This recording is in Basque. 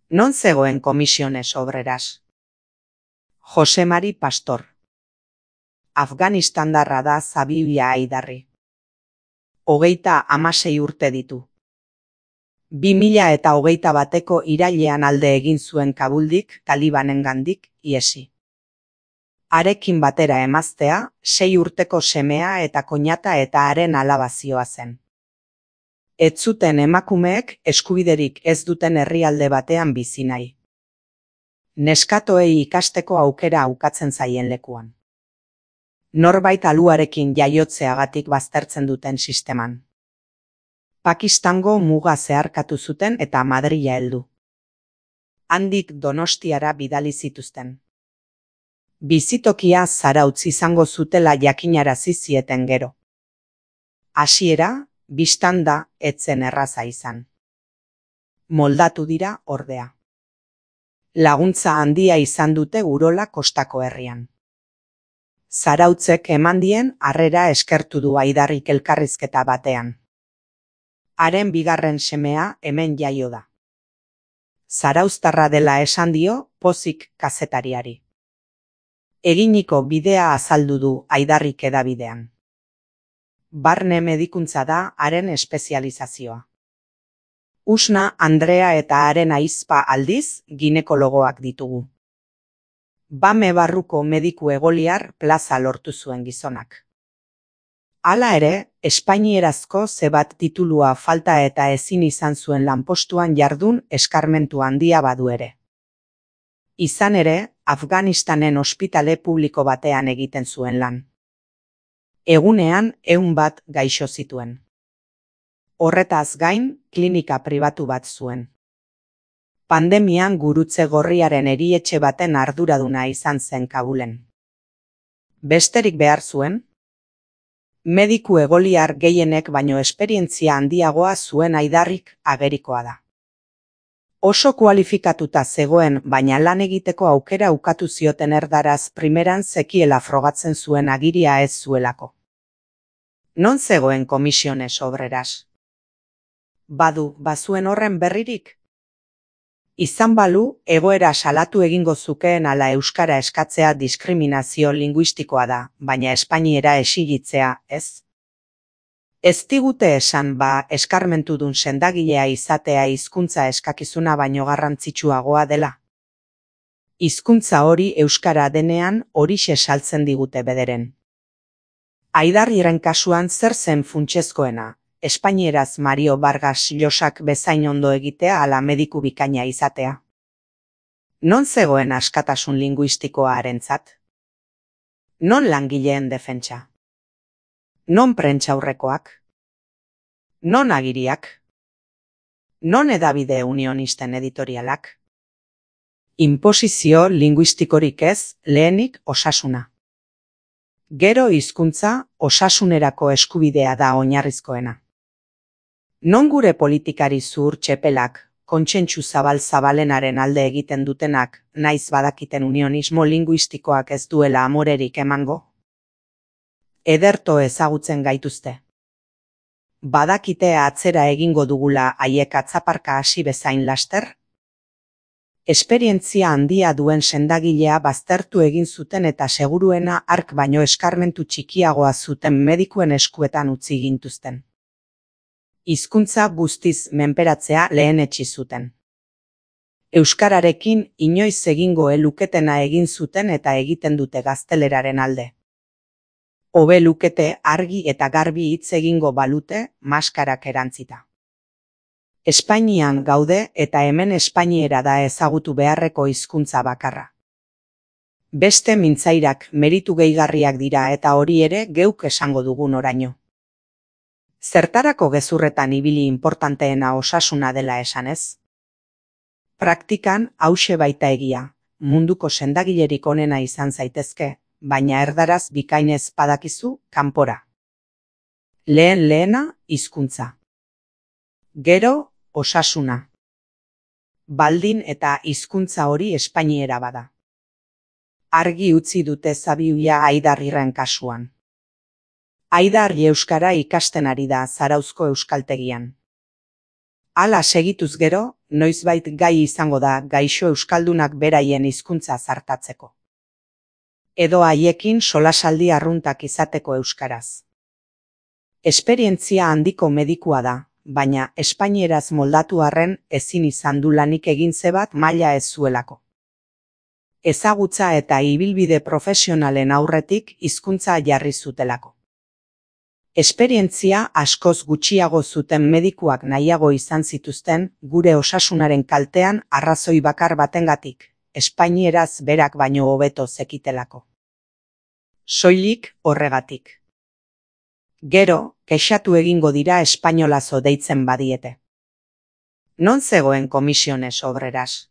Non zegoen Comisiones Obreras? Jose Mari Pastor. Afganistandarra da Zabibia Aidarri. 36 urte ditu. 2021ko irailean alde egin zuen Kabuldik Talibanengandik ihesi. Harekin batera emaztea, 6 urteko semea eta koinata eta haren alaba zihoazen. Ez zuten emakumeek eskubiderik ez duten herrialde batean bizi nahi. Neskatoei ikasteko aukera ukatzen zaien lekuan. Norbait aluarekin jaiotzeagatik baztertzen duten sisteman. Pakistango muga zeharkatu zuten eta Madrila heldu. Handik Donostiara bidali zituzten. Bizitokia Zarautz izango zutela jakinarazi zieten gero. Hasiera, bistan da, ez zen erraza izan. Moldatu dira, ordea. Laguntza handia izan dute Urola kostako herrian. Zarautzek eman dien harrera eskertu du Aidarrik elkarrizketa batean. Haren bigarren semea hemen jaio da. Zarauztarra dela esan dio pozik kazetariari. Eginiko bidea azaldu du Aidarrik hedabidean. Barne medikuntza da haren espezializazioa. Usna Andrea eta haren ahizpa aldiz ginekologoak ditugu. Bame barruko mediku egoliar plaza lortu zuen gizonak. Hala ere, espainierazko zebat titulua falta eta ezin izan zuen lanpostuan jardun eskarmentu handia badu ere. Izan ere, Afganistanen ospitale publiko batean egiten zuen lan. Egunean 100 bat gaixo zituen. Horretaz gain, klinika pribatu bat zuen. Pandemian Gurutze Gorriaren erietxe baten arduraduna izan zen Kabulen. Besterik behar zuen? Mediku egoliar gehienek baino esperientzia handiagoa zuen Aidarrik agerikoa da. Oso kualifikatuta zegoen, baina lan egiteko aukera ukatu zioten erdaraz primeran zekiela frogatzen zuen agiria ez zuelako. Non zegoen Comisiones Obreras? Badu, bazuen horren berririk? Izan balu, egoera salatu egingo zukeen ala euskara eskatzea diskriminazio linguistikoa da, baina espainiera esigitzea, ez? Ez digute esan eskarmentudun sendagilea izatea hizkuntza eskakizuna baino garrantzitsuagoa dela. Hizkuntza hori euskara denean horixe saltzen digute bederen. Aidarriren kasuan zer zen funtsezkoena? Espainieraz Mario Vargas Llosak bezain ondo egitea ala mediku bikaina izatea. Non zegoen askatasun linguistikoa harentzat? Non langileen defentsa? Non prentsaurrekoak? Non agiriak? Non hedabide unionisten editorialak? Inposizio linguistikorik ez, lehenik osasuna. Gero hizkuntza osasunerako eskubidea da oinarrizkoena. Non gure politikari zuhur txepelak, kontsentsu zabalenaren alde egiten dutenak, naiz badakiten unionismo linguistikoak ez duela amorerik emango? Ederto ezagutzen gaituzte. Badakite atzera egingo dugula haiek atzaparka hasi bezain laster? Esperientzia handia duen sendagilea baztertu egin zuten eta seguruena hark baino eskarmentu txikiagoa zuten medikuen eskuetan utzi gintuzten. Hizkuntza guztiz menperatzea lehenetsi zuten. Euskararekin inoiz egingo luketena egin zuten eta egiten dute gazteleraren alde. Hobe lukete argi eta garbi hitz egingo balute maskarak erantzita. Espainian gaude eta hemen espainiera da ezagutu beharreko hizkuntza bakarra. Beste mintzairak meritu gehigarriak dira eta hori ere geuk esango dugun oraino. Zertarako gezurretan ibili importanteena osasuna dela esanez? Praktikan hauxe baita egia, munduko sendagilerik onena izan zaitezke, baina erdaraz bikainez badakizu kanpora. Lehena hizkuntza. Gero, osasuna. Baldin eta hizkuntza hori espainiera bada. Argi utzi dute Zabibia Aidarriren kasuan. Aidarri euskara ikasten ari da Zarauzko euskaltegian. Hala segituz gero, noizbait gai izango da gaixo euskaldunak beraien hizkuntza zartatzeko. Edo haiekin solasaldi arruntak izateko euskaraz. Esperientzia handiko medikua da, baina espainieraz moldatu arren ezin izan du lanik egin zebat maila ez zuelako. Ezagutza eta ibilbide profesionalen aurretik hizkuntza jarri zutelako. Esperientzia askoz gutxiago zuten medikuak nahiago izan zituzten gure osasunaren kaltean arrazoi bakar batengatik, espainieraz berak baino hobeto zekitelako. Soilik horregatik. Gero, kexatu egingo dira espainolazo deitzen badiete. Non zegoen Comisiones Obreras?